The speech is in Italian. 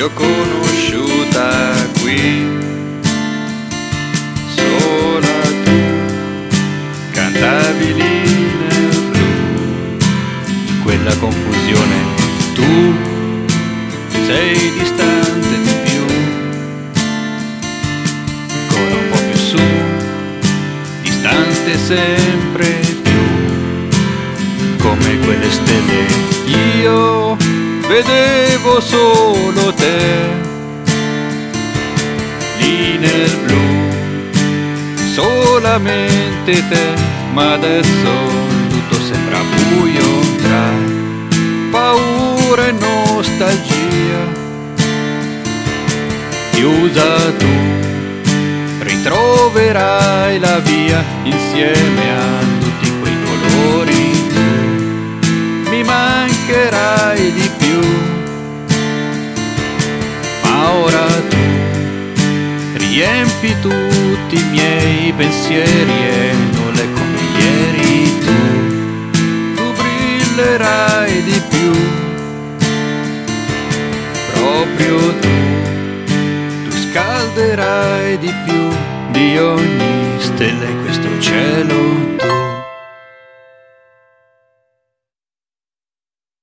Ti ho conosciuta qui, sola tu, cantavi lì nel blu, in quella confusione tu sei distante di più, ancora un po' più su, distante sempre più, come quelle stelle io vedevo solo te, lì nel blu, solamente te, ma adesso tutto sembra buio tra paura e nostalgia. Chiusa tu, ritroverai la via insieme a tutti quei colori tu, mi mancherai di più, ma ora tu riempi tutti i miei pensieri e non è come ieri tu brillerai di più, proprio tu scalderai di più di ogni stella in questo cielo.